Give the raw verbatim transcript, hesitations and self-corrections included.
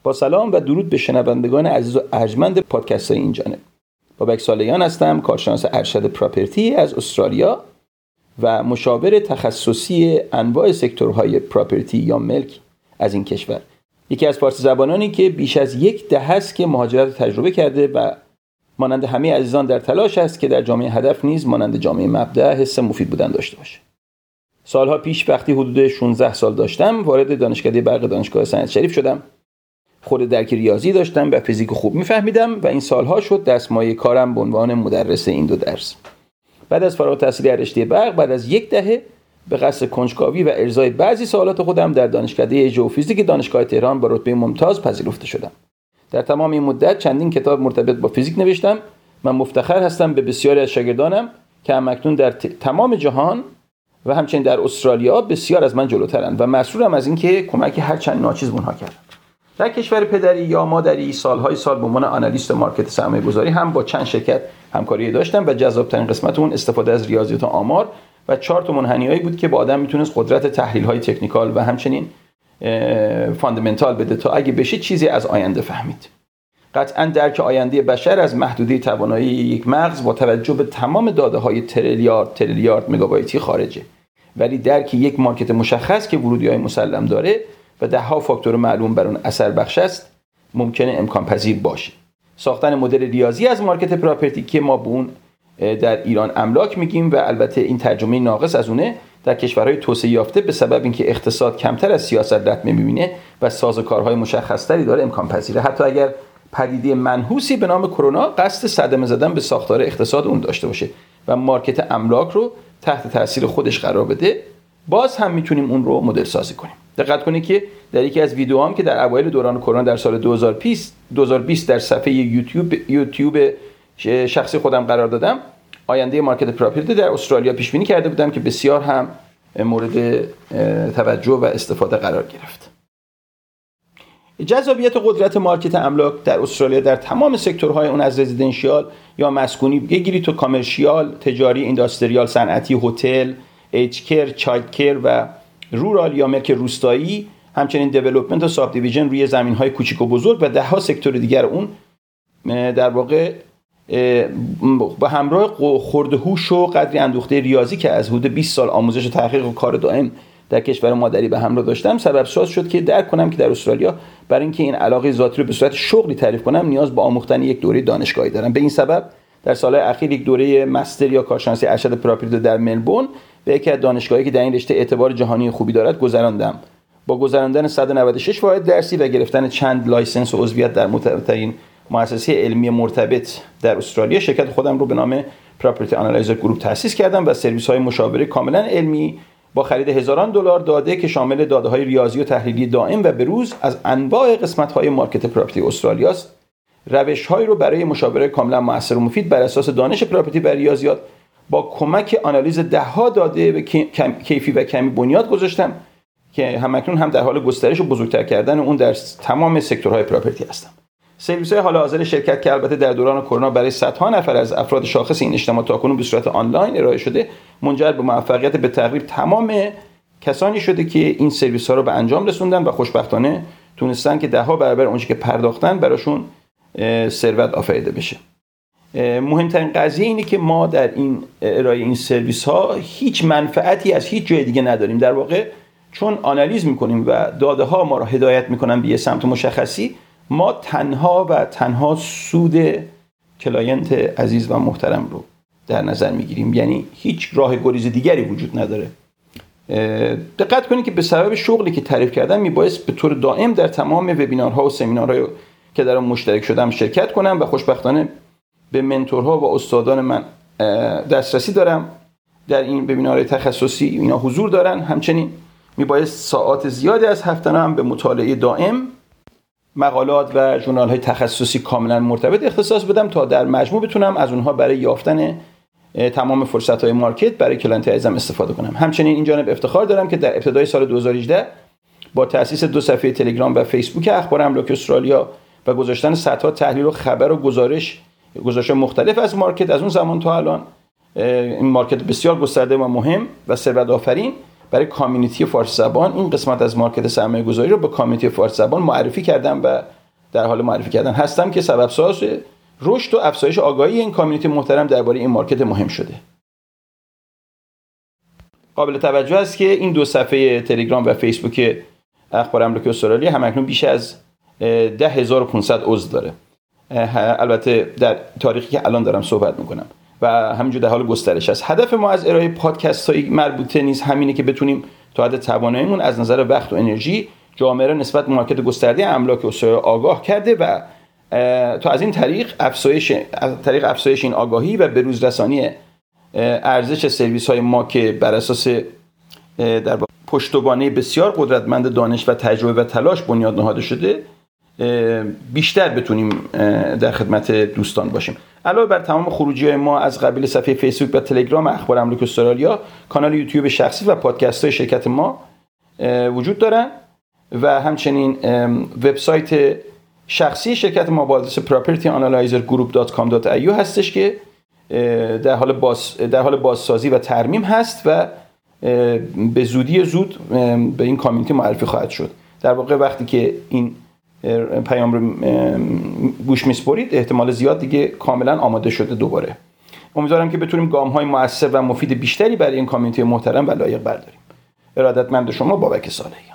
با سلام و درود به شنوندگان عزیز و ارجمند پادکست های این جانب. بابک صالحیان هستم، کارشناس ارشد پراپرتی از استرالیا و مشاور تخصصی انواع سکتورهای پراپرتی یا ملک از این کشور. یکی از فارسی زبانانی که بیش از یک دهه است که مهاجرت تجربه کرده و مانند همه عزیزان در تلاش است که در جامعه هدف نیز مانند جامعه مبدأ حس مفید بودن داشته باشه. سالها پیش وقتی حدود شانزده سال داشتم وارد دانشکده برق دانشگاه سعید شریف شدم. خود درک ریاضی داشتم و فیزیک خوب میفهمیدم و این سالها شد دستمایه کارم به عنوان مدرس این دو درس. بعد از فارغ التحصیلی رشته برق، بعد از یک دهه به قصد کنجکاوی و ارضای بعضی سوالات خودم در دانشکده ژئوفیزیک دانشگاه تهران با رتبه ممتاز پذیرفته شدم. در تمام این مدت چندین کتاب مرتبط با فیزیک نوشتم. من مفتخر هستم به بسیاری از شاگردانم که همکنون در ت... تمام جهان و همچنین در استرالیا بسیار از من جلوترند و مسرورم از اینکه کمک هر چند ناچیز به اونها کردم. در کشور پدری یا مادری سالهای سال به عنوان آنالیست مارکت سرمایه‌گذاری هم با چند شرکت همکاری داشتم و جذاب‌ترین قسمت اون استفاده از ریاضیات و آمار و چارت و منحنیایی بود که با آدم میتونست قدرت تحلیل‌های تکنیکال و همچنین فاندامنتال بده تا اگه بشه چیزی از آینده فهمید. قطعاً درک آینده بشر از محدوده توانایی یک مغز با توجه به تمام داده‌های تریلیارد تریلیارد مگابایتی خارجه، ولی درک یک مارکت مشخص که ورودی‌های مسلم داره و ده ها فاکتور معلوم بر اون اثر بخش است ممکنه امکان پذیر باشه. ساختن مدل ریاضی از مارکت پراپرتی که ما به اون در ایران املاک میگیم و البته این ترجمه ناقص از اونه در کشورهای توسعه یافته به سبب اینکه اقتصاد کمتر از سیاست رتمه میبینه و سازوکارهای مشخصتری داره امکان پذیره، حتی اگر پدیده منحوسی به نام کرونا قصد صدمه زدن به ساختار اقتصاد اون داشته باشه و مارکت املاک رو تحت تاثیر خودش قرار بده، باز هم میتونیم اون رو مدل سازی کنیم. دقت کنید که در یکی از ویدیوهام که در اوایل دوران کرونا در سال دو هزار و بیست در صفحه یوتیوب یوتیوب شخصی خودم قرار دادم، آینده مارکت پراپرتی در استرالیا پیش بینی کرده بودم که بسیار هم مورد توجه و استفاده قرار گرفت. جذابیت قدرت مارکت املاک در استرالیا در تمام سکتورهای اون از رزیدنشیال یا مسکونی بگیری تو کامرشیال، تجاری، اینداستریال، صنعتی، هتل، ایج کیر، چایلد کیر و رورال یا ملک روستایی، همچنین دیولپمنت و ساب دیویژن روی زمین‌های کوچیک و بزرگ و ده ها سکتور دیگر اون در واقع با همراه خرد هوش و قدری اندوخته ریاضی که از حدود بیست سال آموزش و تحقیق و کار دائم در کشور مادری به همراه داشتم سبب ساز شد که درک کنم که در استرالیا برای اینکه این علاقه ذاتی رو به صورت شغلی تعریف کنم نیاز به آموختن یک دوره دانشگاهی دارم. به این سبب در سالهای اخیر یک دوره مستر یا کارشناسی ارشد پراپرتی در ملبورن به یکی از دانشگاهایی که در این رشته اعتبار جهانی خوبی دارد گذراندم. با گذراندن صد و نود و شش واحد درسی و گرفتن چند لایسنس و عضویت در معتبرترین مؤسسه علمی مرتبط در استرالیا، شرکت خودم رو به نام پراپرتی آنالایزر گروپ تأسیس کردم و سرویس‌های مشاوره کاملا علمی با خرید هزاران دلار داده که شامل داده‌های ریاضی و تحلیلی دائم و بروز از انواع قسمت‌های مارکت پراپرتی استرالیا است، روش‌هایی رو برای مشاوره کاملا موثر و مفید بر اساس دانش پراپرتی و ریاضیات با کمک آنالیز ده‌ها داده به کیفی و کمی بنیاد گذاشتم که همکنون هم در حال گسترش و بزرگتر کردن اون در تمام سکتورهای پراپرتی هستم. سرویس‌های حال حاضر شرکت که البته در دوران کرونا برای صدها نفر از افراد شاخص این اجتماع تاکنون به صورت آنلاین ارائه شده، منجر به موفقیت به تقریب تمام کسانی شده که این سرویس‌ها رو به انجام رسوندن و خوشبختانه تونستن که ده‌ها برابر اونچه که پرداختن براشون ثروت آفریده بشه. مهمترین قضیه اینه که ما در این ارائه این سرویس‌ها هیچ منفعتی از هیچ جای دیگه نداریم. در واقع چون آنالیز می‌کنیم و داده‌ها ما رو هدایت می‌کنن به یه سمت مشخصی، ما تنها و تنها سود کلاینت عزیز و محترم رو در نظر میگیریم، یعنی هیچ راه گریز دیگری وجود نداره. دقت کنید که به سبب شغلی که تعریف کردم میبایست به طور دائم در تمام وبینارها و سمینارهای که در اون مشترک شدم شرکت کنم و خوشبختانه به منتورها و استادان من دسترسی دارم. در این وبینارهای تخصصی اینا حضور دارن. همچنین میبایست ساعات زیادی از هفته‌ها هم به مطالعه دائم مقالات و ژورنال‌های تخصصی کاملا مرتبط اختصاص بدم تا در مجموع بتونم از اونها برای یافتن تمام فرصت‌های مارکت برای کلاینت عزیزم استفاده کنم. همچنین این جانب افتخار دارم که در ابتدای سال دو هزار و هجده با تأسیس دو صفحه تلگرام و فیسبوک اخبار املاک استرالیا و گذاشتن صدها تحلیل و خبر و گزارش گزارش مختلف از مارکت از اون زمان تا الان، این مارکت بسیار گسترده و مهم و ثروت آفرین برای کامیونیتی فارسی زبان این قسمت از مارکت سرمایه گذاری رو به کامیونیتی فارسی زبان معرفی کردم و در حال معرفی کردن هستم که سبب ساز رشد و افزایش آگاهی این کامیونیتی محترم درباره این مارکت مهم شده. قابل توجه است که این دو صفحه تلگرام و فیسبوک اخبار املاک استرالیا همکنون بیش از ده هزار و پانصد عضو داره، البته در تاریخی که الان دارم صحبت میکنم، و همینجور در حال گسترش است. هدف ما از ارائه پادکست های مربوطه نیز همینه که بتونیم تا حد تواناییمون از نظر وقت و انرژی جامعه را نسبت به مارکت گسترده املاک استرالیا آگاه کرده و تا از این طریق افزایش از طریق افزایش این آگاهی و بروز رسانی ارزش سرویس های ما که بر اساس در پشتوانه بسیار قدرتمند دانش و تجربه و تلاش بنیاد نهاده شده بیشتر بتونیم در خدمت دوستان باشیم. علاوه بر تمام خروجی ما از قبیل صفحه فیسبوک و تلگرام اخبار املاک استرالیا، کانال یوتیوب شخصی و پادکست های شرکت ما وجود دارن و همچنین وبسایت شخصی شرکت ما با آدرس پراپرتی آنالایزر گروپ دات کام دات ای یو هستش که در حال باز در حال بازسازی و ترمیم هست و به زودی زود به این کامیونیتی معرفی خواهد شد. در واقع وقتی که این پیام رو گوش میسپرید احتمال زیاد دیگه کاملا آماده شده دوباره. امیدوارم که بتونیم گام‌های مؤثر و مفید بیشتری برای این کامیونیتی محترم و لایق برداریم. ارادتمند شما، بابک صالحی.